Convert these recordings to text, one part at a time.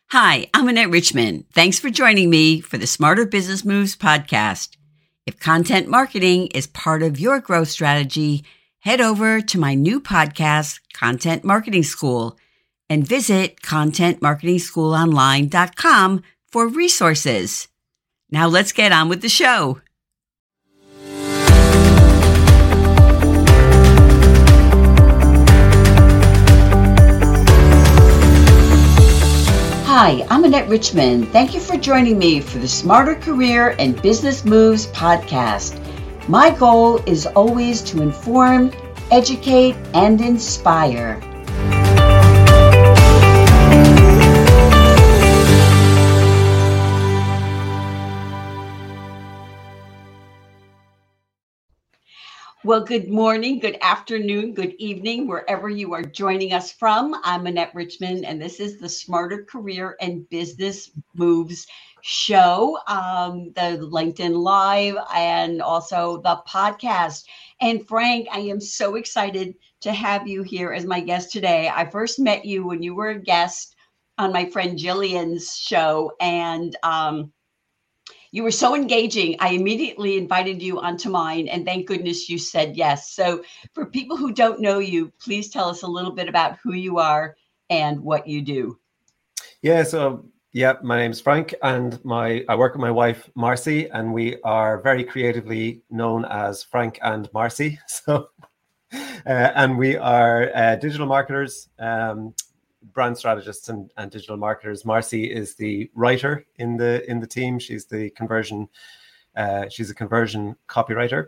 Hi, I'm Annette Richmond. Thanks for joining me for the Smarter Business Moves podcast. If content marketing is part of your growth strategy, head over to my new podcast, Content Marketing School, and visit contentmarketingschoolonline.com for resources. Now let's get on with the show. Hi, I'm Annette Richmond. Thank you for joining me for the Smarter Career and Business Moves podcast. My goal is always to inform, educate, and inspire. Well, good morning, good afternoon, good evening, wherever you are joining us from. I'm Annette Richmond, and this is the Smarter Career and Business Moves show, the LinkedIn Live, and also the podcast. And Frank, I am so excited to have you here as my guest today. I first met you when you were a guest on my friend Jillian's show, and you were so engaging. I immediately invited you onto mine, and thank goodness you said yes. So for people who don't know you, please tell us a little bit about who you are and what you do. My name's Frank, and I work with my wife, Marcy, and we are very creatively known as Frank and Marcy. And we are digital marketers, brand strategists and digital marketers. Marcy is the writer in the team. She's the conversion. She's a conversion copywriter.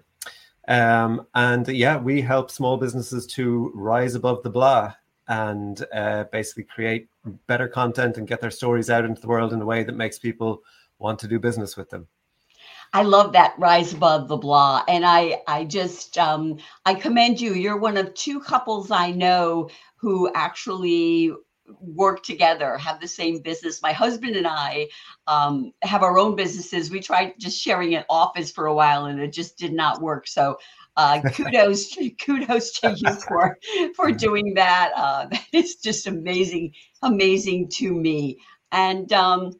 We help small businesses to rise above the blah and basically create better content and get their stories out into the world in a way that makes people want to do business with them. I love that, rise above the blah. And I just, I commend you. You're one of two couples I know who actually work together, have the same business. My husband and I have our own businesses. We tried just sharing an office for a while and it just did not work. So kudos to you for doing that. That is just amazing to me. And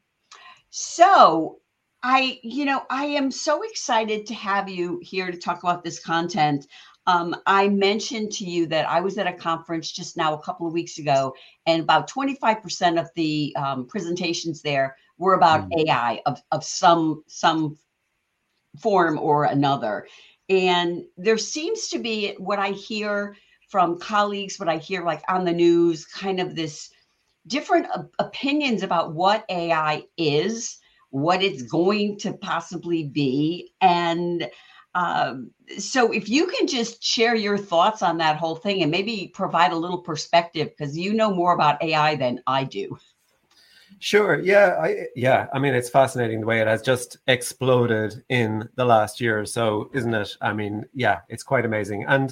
so I am so excited to have you here to talk about this content. I mentioned to you that I was at a conference just now a couple of weeks ago, and about 25% of the presentations there were about AI of some form or another. And there seems to be, what I hear from colleagues, what I hear like on the news, kind of this different opinions about what AI is, what it's going to possibly be. And so if you can just share your thoughts on that whole thing and maybe provide a little perspective, because you know more about AI than I do. Sure. I mean, it's fascinating the way it has just exploded in the last year or so, isn't it? I mean, yeah, it's quite amazing. And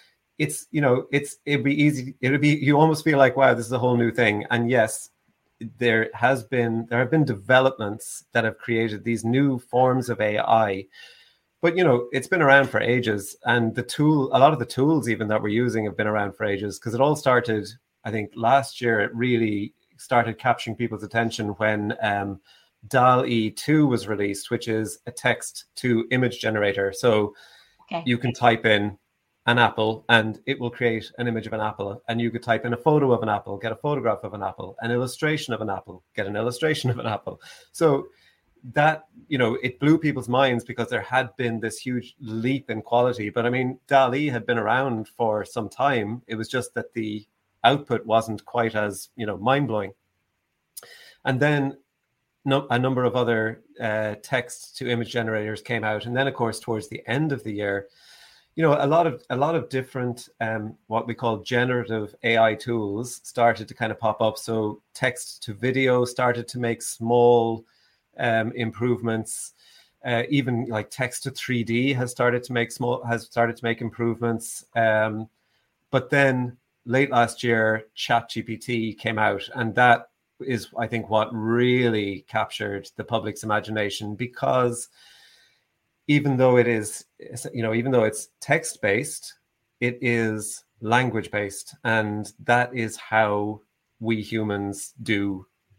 it'd be easy. You almost feel like, wow, this is a whole new thing. And yes, there have been developments that have created these new forms of AI. But, it's been around for ages, and a lot of the tools even that we're using have been around for ages, because it all started, I think, last year. It really started capturing people's attention when DALL-E 2 was released, which is a text to image generator. So You can type in an apple and it will create an image of an apple, and you could type in a photo of an apple, get a photograph of an apple, an illustration of an apple, get an illustration of an apple. So that, it blew people's minds because there had been this huge leap in quality. But I mean, DALL-E had been around for some time. It was just that the output wasn't quite as, mind-blowing. And then a number of other text to image generators came out. And then, of course, towards the end of the year, a lot of different what we call generative AI tools started to kind of pop up. So text to video started to make small improvements. Even like text to 3D has started to make improvements. But then late last year, ChatGPT came out, and that is, I think, what really captured the public's imagination, because even though it's text-based, it is language-based, and that is how we humans do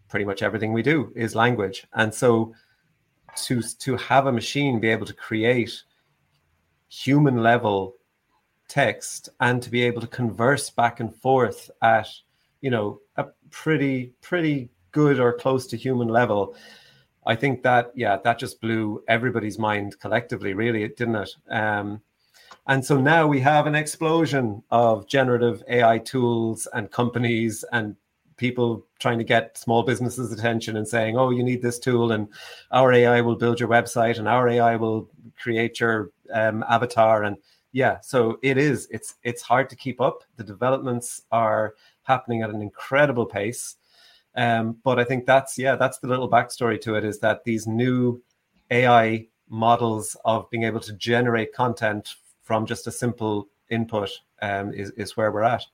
pretty much everything we do is language. And so to have a machine be able to create human level text and to be able to converse back and forth at, a pretty good or close to human level, I think that just blew everybody's mind collectively, really, didn't it? And so now we have an explosion of generative AI tools and companies and people trying to get small businesses' attention and saying, oh, you need this tool and our AI will build your website and our AI will create your avatar. And so it's hard to keep up. The developments are happening at an incredible pace. But I think that's the little backstory to it, is that these new AI models of being able to generate content from just a simple input is where we're at.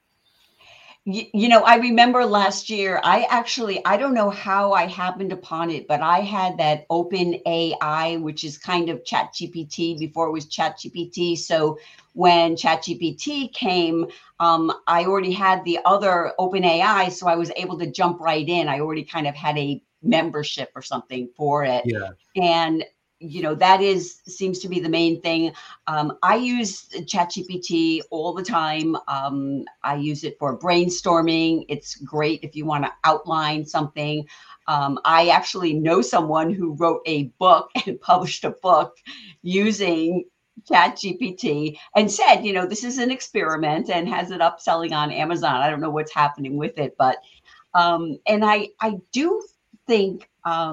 I remember last year, I don't know how I happened upon it, but I had that Open AI, which is kind of ChatGPT before it was ChatGPT. So when ChatGPT came, I already had the other Open AI, so I was able to jump right in. I already kind of had a membership or something for it. Yeah. And that seems to be the main thing. I use ChatGPT all the time. I use it for brainstorming. It's great if you want to outline something. I actually know someone who wrote a book and published a book using ChatGPT and said, this is an experiment, and has it up selling on Amazon. I don't know what's happening with it, but and I do think,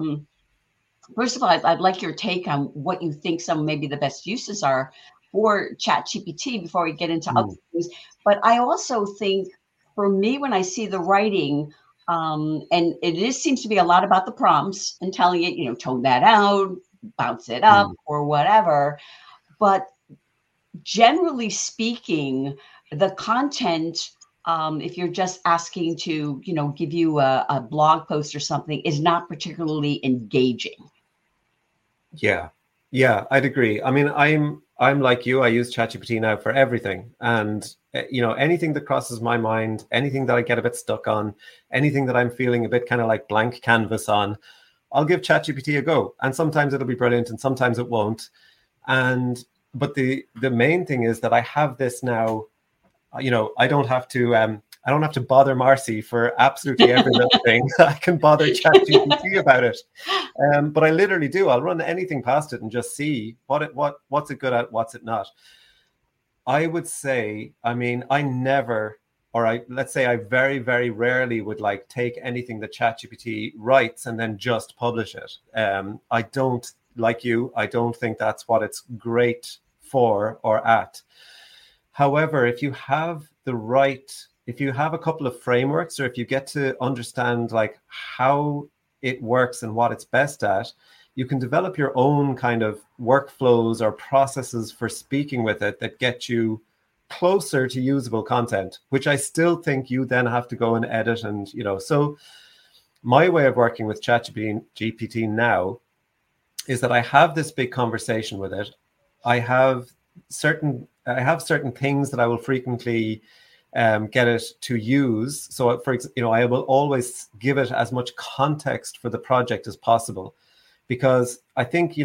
first of all, I'd like your take on what you think maybe the best uses are for ChatGPT before we get into other things. But I also think, for me, when I see the writing, and it seems to be a lot about the prompts and telling it, tone that out, bounce it up, or whatever. But generally speaking, the content, if you're just asking to, give you a blog post or something, is not particularly engaging. Yeah, I'd agree. I mean, I'm like you. I use ChatGPT now for everything, and anything that crosses my mind, anything that I get a bit stuck on, anything that I'm feeling a bit kind of like blank canvas on, I'll give ChatGPT a go. And sometimes it'll be brilliant, and sometimes it won't. But the main thing is that I have this now. I don't have to bother Marcy for absolutely every little thing. I can bother ChatGPT about it. But I literally do. I'll run anything past it and just see what's it good at, what's it not. I would say, I mean, let's say I very, very rarely would take anything that ChatGPT writes and then just publish it. I don't, like you, I don't think that's what it's great for or at. However, if you have a couple of frameworks, or if you get to understand how it works and what it's best at, you can develop your own kind of workflows or processes for speaking with it that get you closer to usable content, which I still think you then have to go and edit. And, so my way of working with ChatGPT now is that I have this big conversation with it. I have certain things that I will frequently get it to use. So, for example, I will always give it as much context for the project as possible, because I think,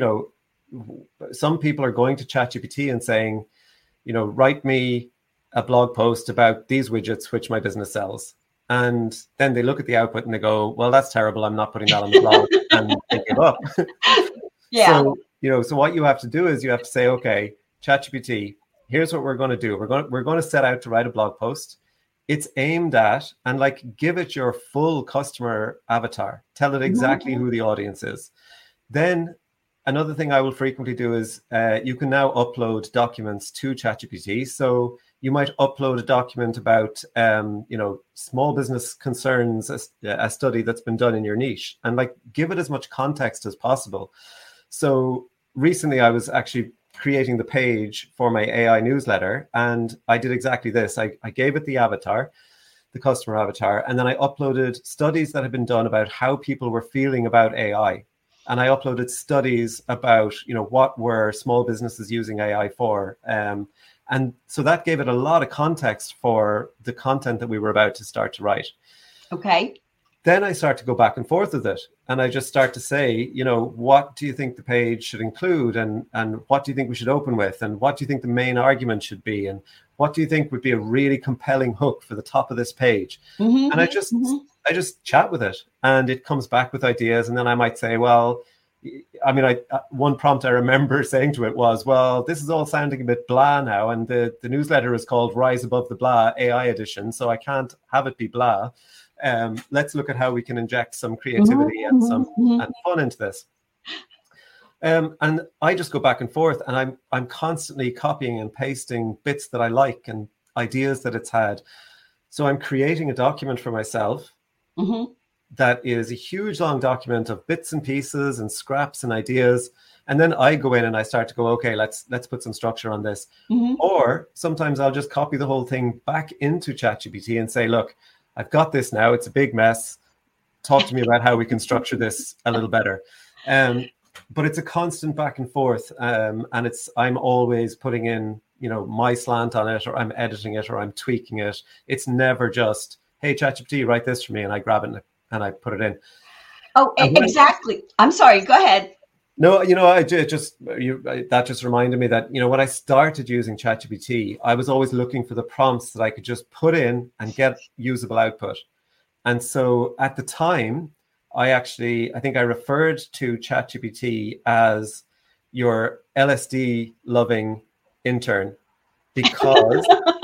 some people are going to ChatGPT and saying, write me a blog post about these widgets which my business sells. And then they look at the output and they go, well, that's terrible. I'm not putting that on the blog, and they give up. Yeah. So what you have to do is you have to say, okay, ChatGPT, here's what we're going to do. We're going to set out to write a blog post. It's aimed at, and give it your full customer avatar. Tell it exactly who the audience is. Then another thing I will frequently do is you can now upload documents to ChatGPT. So you might upload a document about, small business concerns, a study that's been done in your niche, and give it as much context as possible. So recently I was actually creating the page for my AI newsletter, and I did exactly this. I gave it the avatar, the customer avatar, and then I uploaded studies that had been done about how people were feeling about AI. And I uploaded studies about, what were small businesses using AI for. And so that gave it a lot of context for the content that we were about to start to write. Okay. then I start to go back and forth with it. And I just start to say, what do you think the page should include? And what do you think we should open with? And what do you think the main argument should be? And what do you think would be a really compelling hook for the top of this page? Mm-hmm, and I just chat with it, and it comes back with ideas. And then I might say, well, one prompt I remember saying to it was, well, this is all sounding a bit blah now. And the newsletter is called Rise Above the Blah AI Edition. So I can't have it be blah. Let's look at how we can inject some creativity and fun into this. And I just go back and forth, and I'm constantly copying and pasting bits that I like and ideas that it's had. So I'm creating a document for myself that is a huge long document of bits and pieces and scraps and ideas. And then I go in and I start to go, okay, let's put some structure on this. Or sometimes I'll just copy the whole thing back into ChatGPT and say, look, I've got this now. It's a big mess. Talk to me about how we can structure this a little better. But it's a constant back and forth. And I'm always putting in, my slant on it, or I'm editing it, or I'm tweaking it. It's never just, hey, ChatGPT, write this for me. And I grab it and I put it in. Oh, exactly. I'm sorry. Go ahead. No, that just reminded me that, when I started using ChatGPT, I was always looking for the prompts that I could just put in and get usable output. And so at the time, I think I referred to ChatGPT as your LSD loving intern, because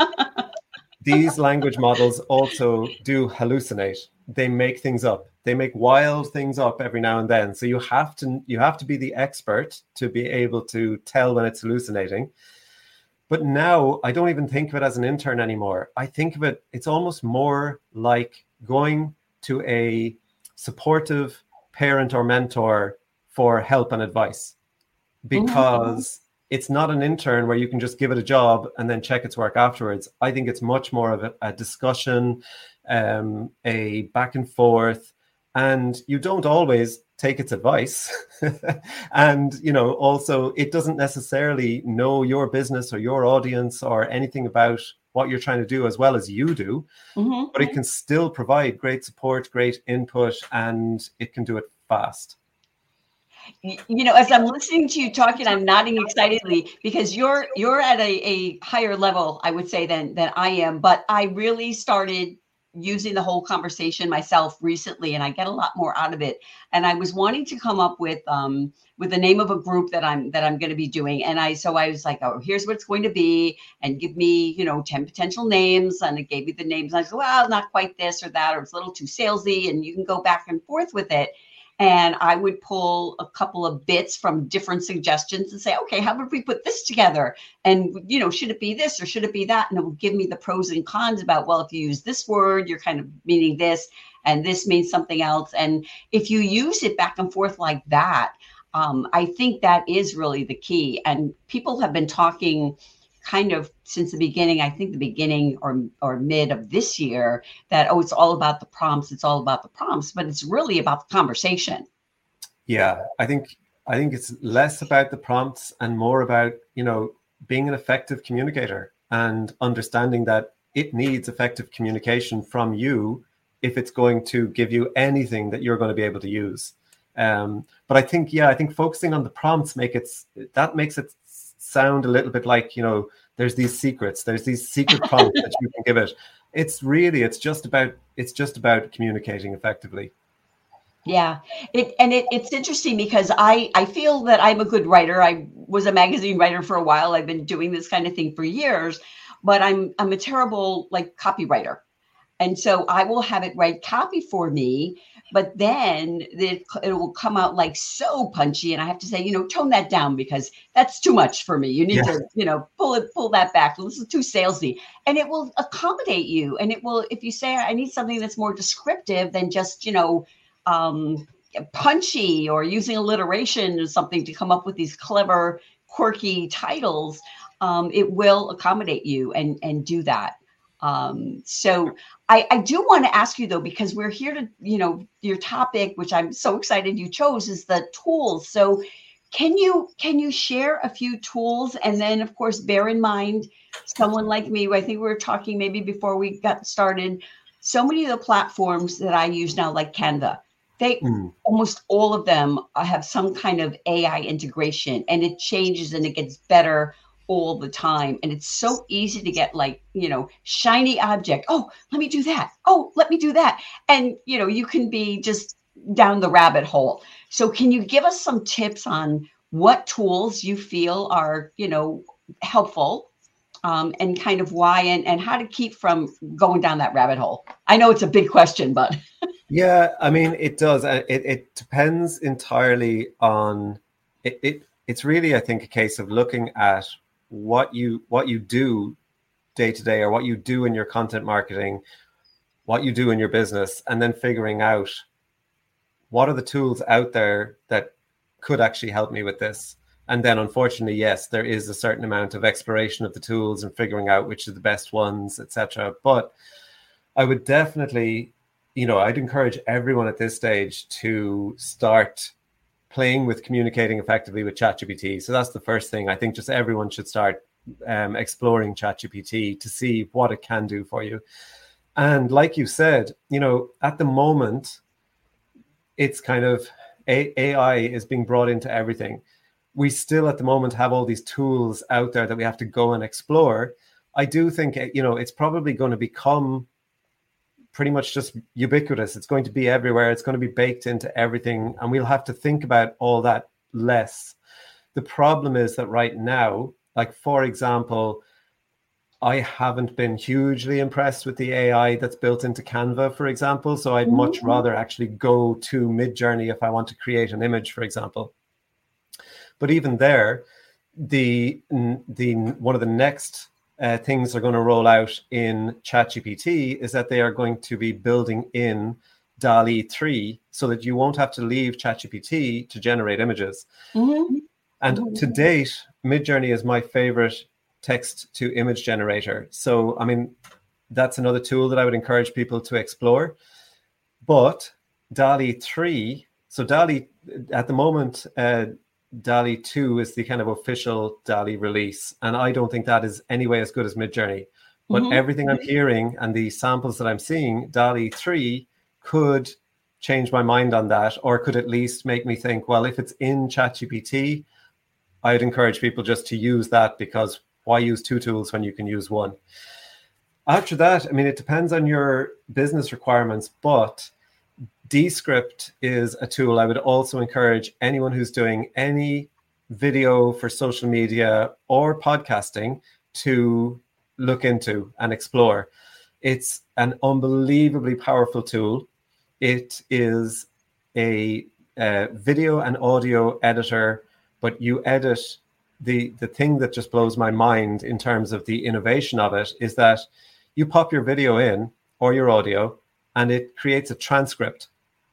these language models also do hallucinate. They make things up. They make wild things up every now and then. So you have to be the expert to be able to tell when it's hallucinating. But now I don't even think of it as an intern anymore. I think of it's almost more like going to a supportive parent or mentor for help and advice, because it's not an intern where you can just give it a job and then check its work afterwards. I think it's much more of a discussion, a back and forth, and you don't always take its advice. And, also it doesn't necessarily know your business or your audience or anything about what you're trying to do as well as you do, but it can still provide great support, great input, and it can do it fast. As I'm listening to you talking, I'm nodding excitedly, because you're at a higher level, I would say, than I am. But I really started using the whole conversation myself recently, and I get a lot more out of it. And I was wanting to come up with the name of a group that I'm going to be doing. And I was like, oh, here's what it's going to be, and give me 10 potential names. And it gave me the names. And I said, well, not quite this or that, or it's a little too salesy, and you can go back and forth with it. And I would pull a couple of bits from different suggestions and say, okay, how about we put this together? And, should it be this or should it be that? And it would give me the pros and cons about, well, if you use this word, you're kind of meaning this, and this means something else. And if you use it back and forth like that, I think that is really the key. And people have been talking kind of since the beginning, I think the beginning or mid of this year, that, it's all about the prompts. It's all about the prompts, but it's really about the conversation. Yeah, I think it's less about the prompts and more about, being an effective communicator and understanding that it needs effective communication from you if it's going to give you anything that you're going to be able to use. But I think focusing on the prompts makes it sound a little bit like, there's these secret prompts that you can give it. It's just about communicating effectively. Yeah, it's interesting because I feel that I'm a good writer. I was a magazine writer for a while. I've been doing this kind of thing for years, but I'm a terrible copywriter. And so I will have it write copy for me, but then it will come out so punchy. And I have to say, tone that down, because that's too much for me. You need to, pull that back. This is too salesy, and it will accommodate you. And it will, if you say, I need something that's more descriptive than just, punchy, or using alliteration or something to come up with these clever, quirky titles, it will accommodate you and do that. So I do want to ask you, though, because we're here to, your topic, which I'm so excited you chose, is the tools. So can you share a few tools? And then, of course, bear in mind, someone like me, I think we were talking maybe before we got started, so many of the platforms that I use now, like Canva, they Mm. almost all of them have some kind of AI integration, and it changes and it gets better all the time. And it's so easy to get like, shiny object. Oh, let me do that. Oh, let me do that. And, you can be just down the rabbit hole. So can you give us some tips on what tools you feel are, helpful, and kind of why, and how to keep from going down that rabbit hole? I know it's a big question, but Yeah, I mean, it does. It depends entirely on it's really, I think, a case of looking at what you do day to day, or what you do in your content marketing, what you do in your business, and then figuring out what are the tools out there that could actually help me with this. And then, unfortunately, yes, there is a certain amount of exploration of the tools and figuring out which are the best ones, etc. But I would definitely, I'd encourage everyone at this stage to start playing with communicating effectively with ChatGPT. So that's the first thing. I think just everyone should start exploring ChatGPT to see what it can do for you. And like you said, at the moment, it's kind of AI is being brought into everything. We still at the moment have all these tools out there that we have to go and explore. I do think, it's probably going to become pretty much just ubiquitous. It's going to be everywhere. It's going to be baked into everything. And we'll have to think about all that less. The problem is that right now, like, for example, I haven't been hugely impressed with the AI that's built into Canva, for example. So I'd much rather actually go to Midjourney if I want to create an image, for example. But even there, the one of the next things they're going to roll out in ChatGPT is that they are going to be building in DALL-E 3 so that you won't have to leave ChatGPT to generate images. Mm-hmm. And to date, Midjourney is my favorite text to image generator. So, I mean, that's another tool that I would encourage people to explore. But DALL-E 3, so DALL-E at the moment, DALL-E 2 is the kind of official DALL-E release. And I don't think that is anyway as good as Midjourney. But everything I'm hearing and the samples that I'm seeing, DALL-E 3 could change my mind on that, or could at least make me think, well, if it's in ChatGPT, I'd encourage people just to use that, because why use two tools when you can use one? After that, I mean, it depends on your business requirements, but Descript is a tool I would also encourage anyone who's doing any video for social media or podcasting to look into and explore. It's an unbelievably powerful tool. It is a video and audio editor, but you edit the thing that just blows my mind in terms of the innovation of it is that you pop your video in or your audio and it creates a transcript.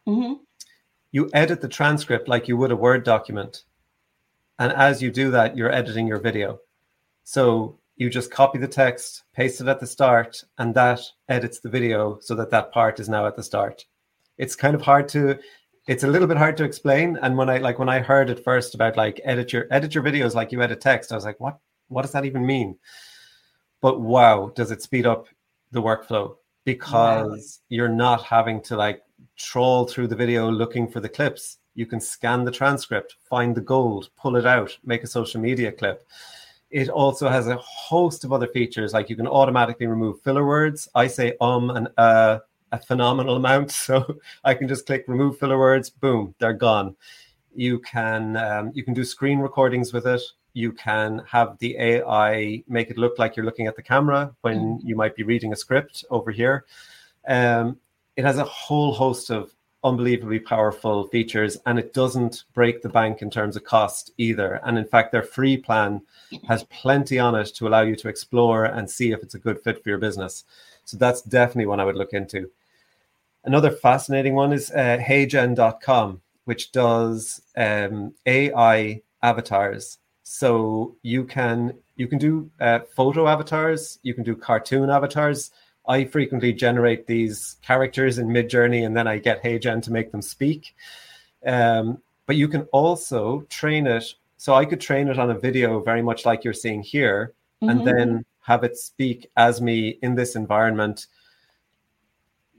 You edit the transcript like you would a Word document. And as you do that, you're editing your video. So you just copy the text, paste it at the start, and that edits the video so that that part is now at the start. It's kind of it's a little bit hard to explain. And when I heard it first about like edit your videos like you edit text, I was like, what does that even mean? But wow, does it speed up the workflow, because you're not having to like trawl through the video looking for the clips. You can scan the transcript, find the gold, pull it out, make a social media clip. It also has a host of other features, like you can automatically remove filler words. I say and a phenomenal amount, so I can just click remove filler words, boom, they're gone. You can do screen recordings with it. You can have the AI make it look like you're looking at the camera when you might be reading a script over here. It has a whole host of unbelievably powerful features, and it doesn't break the bank in terms of cost either. And in fact, their free plan has plenty on it to allow you to explore and see if it's a good fit for your business. So that's definitely one I would look into. Another fascinating one is heygen.com, which does AI avatars. So you can do photo avatars, you can do cartoon avatars. I frequently generate these characters in Midjourney, and then I get HeyGen to make them speak. But you can also train it. So I could train it on a video very much like you're seeing here, and then have it speak as me in this environment.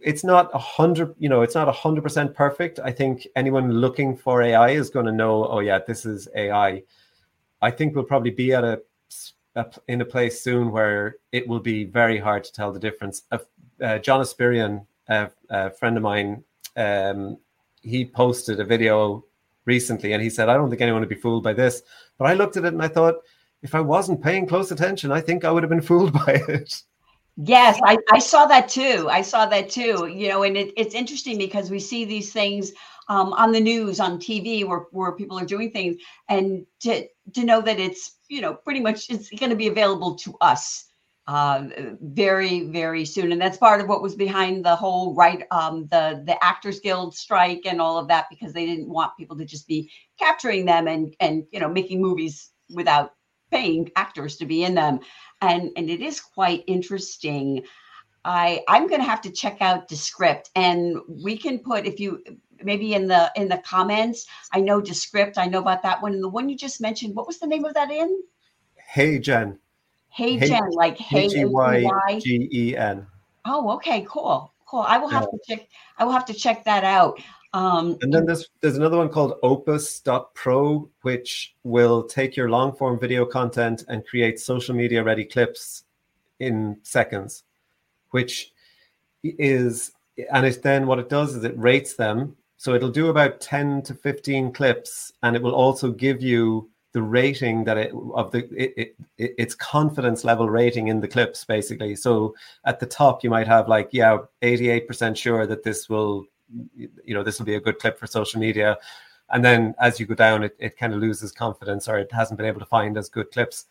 it's not 100, it's not 100% perfect. I think anyone looking for AI is going to know, oh yeah, this is AI. I think we'll probably be at in a place soon where it will be very hard to tell the difference. John Aspirian, a friend of mine, he posted a video recently and he said, I don't think anyone would be fooled by this. But I looked at it and I thought, if I wasn't paying close attention, I think I would have been fooled by it. Yes, I saw that too. And it's interesting because we see these things on the news, on TV, where people are doing things, and to know that it's, pretty much it's going to be available to us very, very soon. And that's part of what was behind the whole the Actors Guild strike and all of that, because they didn't want people to just be capturing them and making movies without paying actors to be in them. And it is quite interesting. I'm going to have to check out Descript, and we can put, if you maybe in the comments. I know Descript. I know about that one. And the one you just mentioned, what was the name of that in? HeyGen. HeyGen, like HeyGen. Oh, okay, cool. I will have to check. I will have to check that out. And then there's another one called Opus.pro, which will take your long form video content and create social media ready clips in seconds, which is, and it's then what it does is it rates them. So it'll do about 10 to 15 clips, and it will also give you the rating that its confidence level rating in the clips, basically. So at the top, you might have 88% sure that this will be a good clip for social media. And then as you go down, it kind of loses confidence, or it hasn't been able to find as good clips.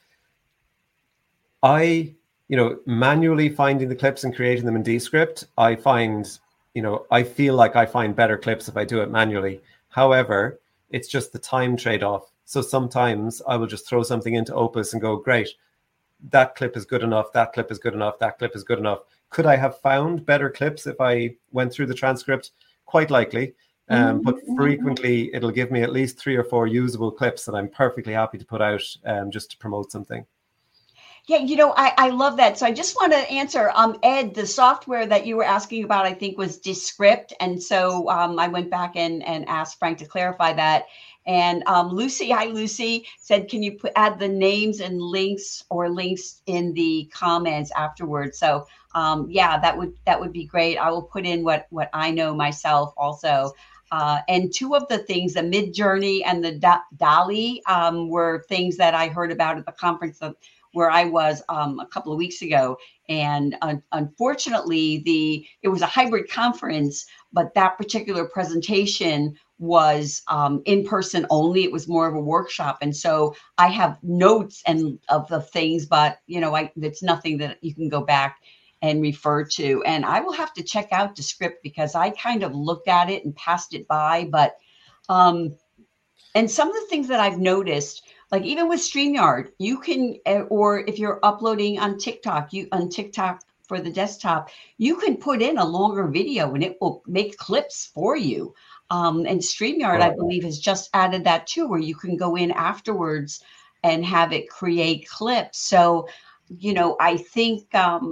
Manually finding the clips and creating them in Descript, I feel like I find better clips if I do it manually. However, it's just the time trade-off. So sometimes I will just throw something into Opus and go, great, that clip is good enough, that clip is good enough, that clip is good enough. Could I have found better clips if I went through the transcript? Quite likely. But frequently it'll give me at least 3 or 4 usable clips that I'm perfectly happy to put out just to promote something. Yeah, I love that. So I just want to answer, Ed, the software that you were asking about, I think was Descript. And so I went back and asked Frank to clarify that. And Lucy, hi Lucy, said, can you add the names and links in the comments afterwards? So that would be great. I will put in what I know myself also. And 2 of the things, the Midjourney and the DALL-E, were things that I heard about at the conference where I was a couple of weeks ago. And unfortunately, it was a hybrid conference, but that particular presentation was in person only. It was more of a workshop. And so I have notes of the things, but it's nothing that you can go back and refer to. And I will have to check out Descript because I kind of looked at it and passed it by. But and some of the things that I've noticed, like even with StreamYard, you can, or if you're uploading on TikTok, for the desktop, you can put in a longer video and it will make clips for you. And StreamYard, I believe, has just added that too, where you can go in afterwards and have it create clips. So, I think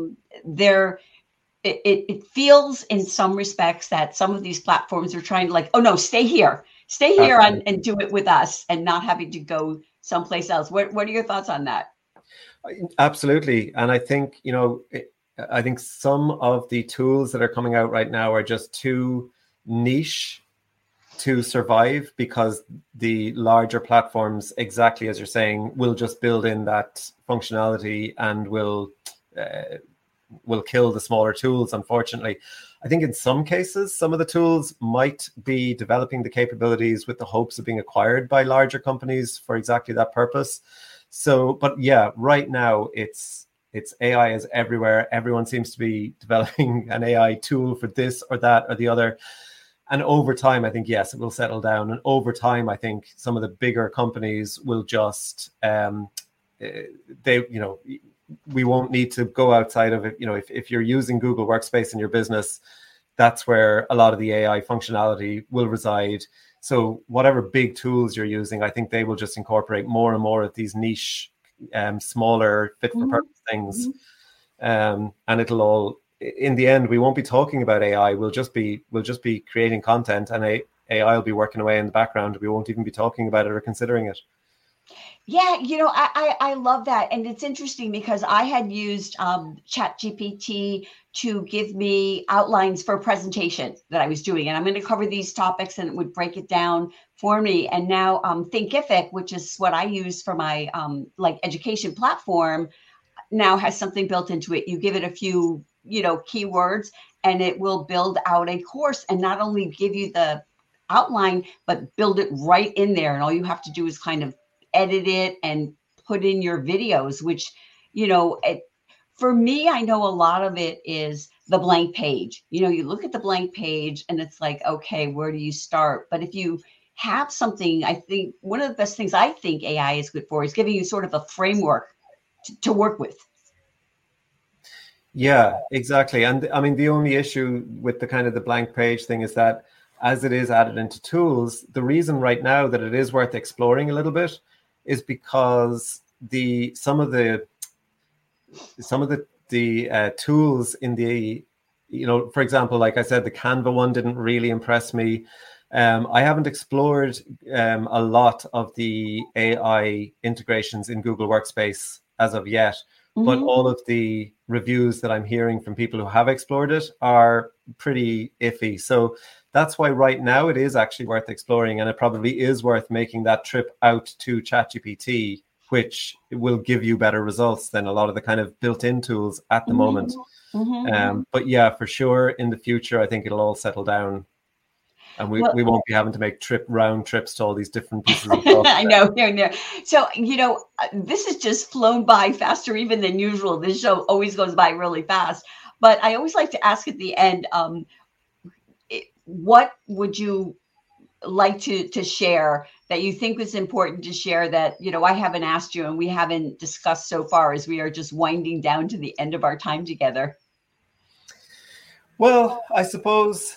it feels in some respects that some of these platforms are trying to oh no, stay here and do it with us and not having to go someplace else. What are your thoughts on that? Absolutely. And I think, I think some of the tools that are coming out right now are just too niche to survive, because the larger platforms, exactly as you're saying, will just build in that functionality and will kill the smaller tools, unfortunately. I think in some cases, some of the tools might be developing the capabilities with the hopes of being acquired by larger companies for exactly that purpose. So, but yeah, right now it's AI is everywhere. Everyone seems to be developing an AI tool for this or that or the other. And over time, I think, yes, it will settle down. And over time, I think some of the bigger companies will just, we won't need to go outside of it. If you're using Google Workspace in your business, that's where a lot of the AI functionality will reside. So whatever big tools you're using, I think they will just incorporate more and more of these niche, smaller, fit for purpose things. And it'll all in the end, we won't be talking about AI. We'll just be creating content, and AI will be working away in the background. We won't even be talking about it or considering it. Yeah, I love that. And it's interesting because I had used ChatGPT to give me outlines for a presentation that I was doing. And I'm going to cover these topics, and it would break it down for me. And now Thinkific, which is what I use for my education platform, now has something built into it. You give it a few, keywords, and it will build out a course and not only give you the outline, but build it right in there. And all you have to do is kind of edit it and put in your videos, which, for me, I know a lot of it is the blank page. You look at the blank page and it's like, okay, where do you start? But if you have something, I think one of the best things I think AI is good for is giving you sort of a framework to work with. Yeah, exactly. And I mean, the only issue with the kind of the blank page thing is that as it is added into tools, the reason right now that it is worth exploring a little bit is because some of the tools in the, for example, like I said, the Canva one didn't really impress me. I haven't explored a lot of the AI integrations in Google Workspace as of yet, but all of the reviews that I'm hearing from people who have explored it are pretty iffy. So that's why right now it is actually worth exploring, and it probably is worth making that trip out to ChatGPT, which will give you better results than a lot of the kind of built-in tools at the moment. But yeah, for sure, in the future, I think it'll all settle down, and we won't be having to make round trips to all these different pieces of software. I know. So, this has just flown by faster even than usual. This show always goes by really fast. But I always like to ask at the end, what would you like to share that you think was important to share that, I haven't asked you and we haven't discussed so far as we are just winding down to the end of our time together? Well, I suppose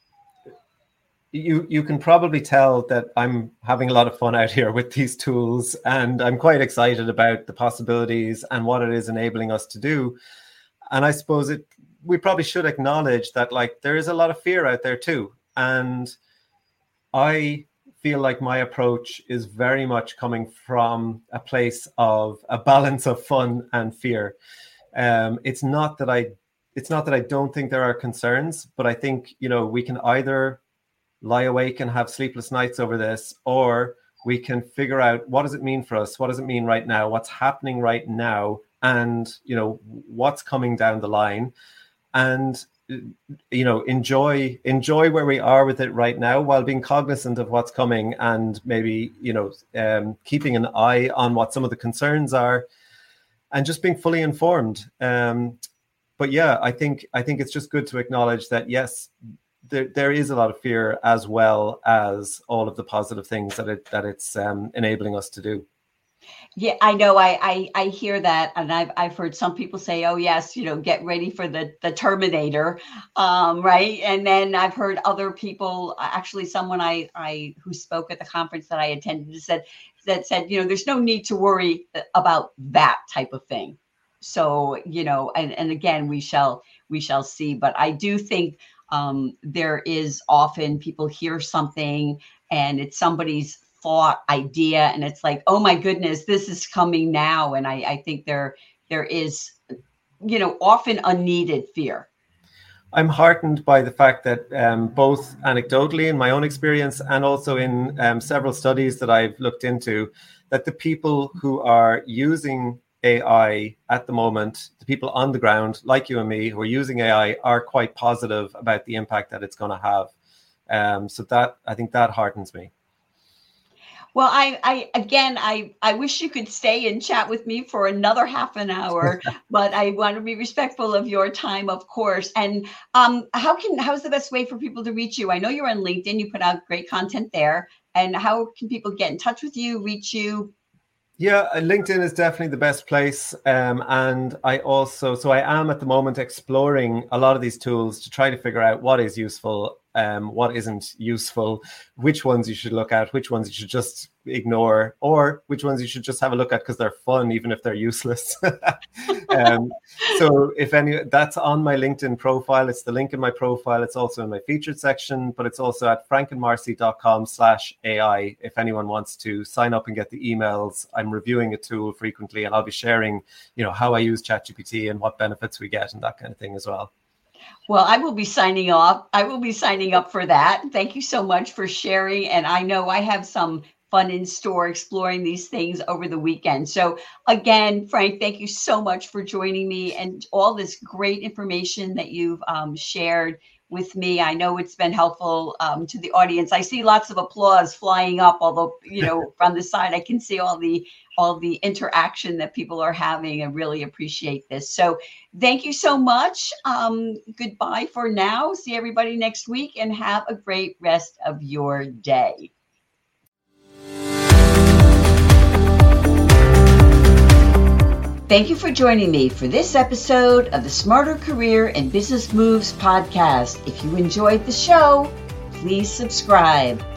you can probably tell that I'm having a lot of fun out here with these tools, and I'm quite excited about the possibilities and what it is enabling us to do. And I suppose we probably should acknowledge that there is a lot of fear out there too. And I feel like my approach is very much coming from a place of a balance of fun and fear. It's not that I don't think there are concerns, but I think, we can either lie awake and have sleepless nights over this, or we can figure out, what does it mean for us? What does it mean right now? What's happening right now? And, what's coming down the line? And, enjoy where we are with it right now, while being cognizant of what's coming, and maybe, keeping an eye on what some of the concerns are, and just being fully informed. But yeah, I think it's just good to acknowledge that, yes, there is a lot of fear, as well as all of the positive things that it's enabling us to do. Yeah, I know. I hear that, and I've heard some people say, "Oh yes, get ready for the Terminator," right? And then I've heard other people, actually, someone who spoke at the conference that I attended said, there's no need to worry about that type of thing. So and again, we shall see. But I do think there is often people hear something and it's somebody's thought, idea, and it's like, oh my goodness, this is coming now. And I think there is, often unneeded fear. I'm heartened by the fact that both anecdotally in my own experience and also in several studies that I've looked into, that the people who are using AI at the moment, the people on the ground like you and me who are using AI, are quite positive about the impact that it's going to have. So that, I think that heartens me. Well, I wish you could stay and chat with me for another half an hour, but I want to be respectful of your time, of course. And how's the best way for people to reach you? I know you're on LinkedIn, you put out great content there. And how can people get in touch with you, reach you? Yeah, LinkedIn is definitely the best place. And I am at the moment exploring a lot of these tools to try to figure out what is useful what isn't useful, which ones you should look at, which ones you should just ignore, or which ones you should just have a look at because they're fun, even if they're useless. So if any, that's on my LinkedIn profile. It's the link in my profile. It's also in my featured section, but it's also at frankandmarcy.com/AI. If anyone wants to sign up and get the emails, I'm reviewing a tool frequently, and I'll be sharing, how I use ChatGPT and what benefits we get and that kind of thing as well. Well, I will be signing off. I will be signing up for that. Thank you so much for sharing. And I know I have some fun in store exploring these things over the weekend. So again, Frank, thank you so much for joining me and all this great information that you've shared with me. I know it's been helpful to the audience. I see lots of applause flying up, although, from the side, I can see all the interaction that people are having. I really appreciate this. So thank you so much. Goodbye for now. See everybody next week and have a great rest of your day. Thank you for joining me for this episode of the Smarter Career and Business Moves podcast. If you enjoyed the show, please subscribe.